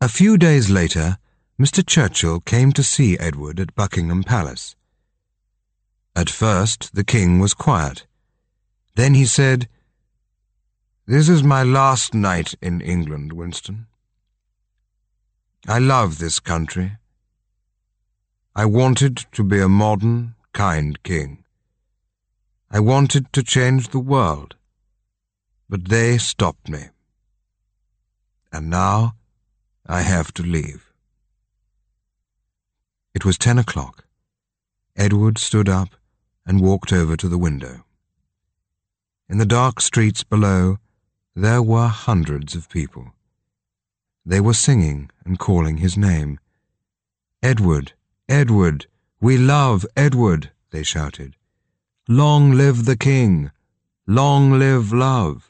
A few days later, Mr. Churchill came to see Edward at Buckingham Palace. At first, the king was quiet. Then he said, "This is my last night in England, Winston. I love this country. I wanted to be a modern, kind king. I wanted to change the world, but they stopped me. And now I have to leave." It was 10 o'clock. Edward stood up and walked over to the window. In the dark streets below, there were hundreds of people. They were singing and calling his name. "Edward, Edward, we love Edward," they shouted. "Long live the king! Long live love!"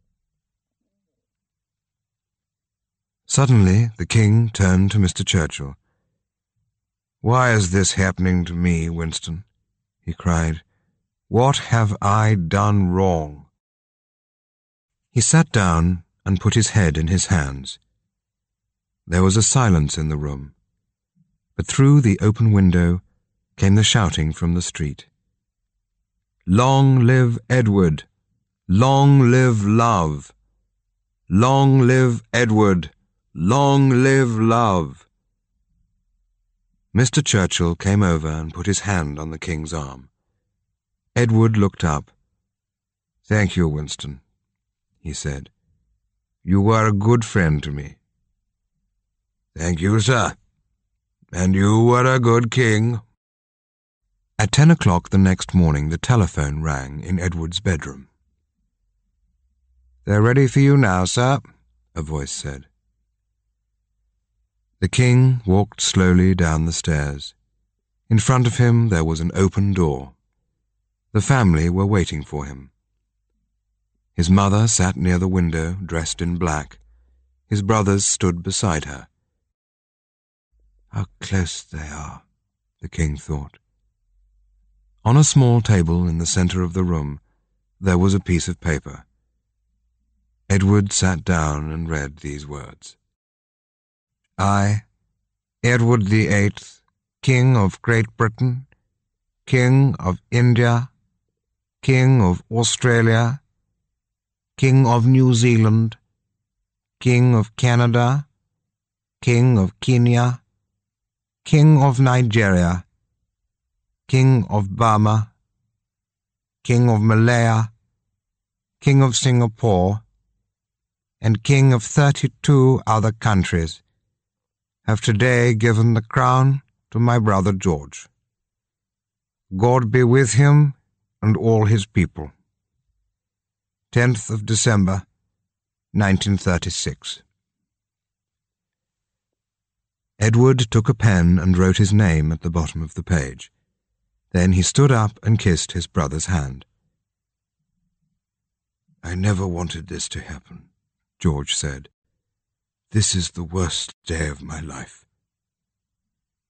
Suddenly, the king turned to Mr. Churchill. "Why is this happening to me, Winston?" he cried. "What have I done wrong?" He sat down and put his head in his hands. There was a silence in the room, but through the open window came the shouting from the street. "Long live Edward! Long live love! Long live Edward! Long live love!" Mr. Churchill came over and put his hand on the king's arm. Edward looked up. "Thank you, Winston," he said. "You were a good friend to me." "Thank you, sir. And you were a good king." At 10 o'clock the next morning the telephone rang in Edward's bedroom. "They're ready for you now, sir," a voice said. The king walked slowly down the stairs. In front of him there was an open door. The family were waiting for him. His mother sat near the window, dressed in black. His brothers stood beside her. "How close they are," the king thought. On a small table in the center of the room, there was a piece of paper. Edward sat down and read these words. "I, Edward the Eighth, King of Great Britain, King of India, King of Australia, King of New Zealand, King of Canada, King of Kenya, King of Nigeria, King of Burma, King of Malaya, King of Singapore, and King of 32 other countries, have today given the crown to my brother George. God be with him and all his people. 10th of December, 1936. Edward took a pen and wrote his name at the bottom of the page. Then he stood up and kissed his brother's hand. "I never wanted this to happen," George said. "This is the worst day of my life."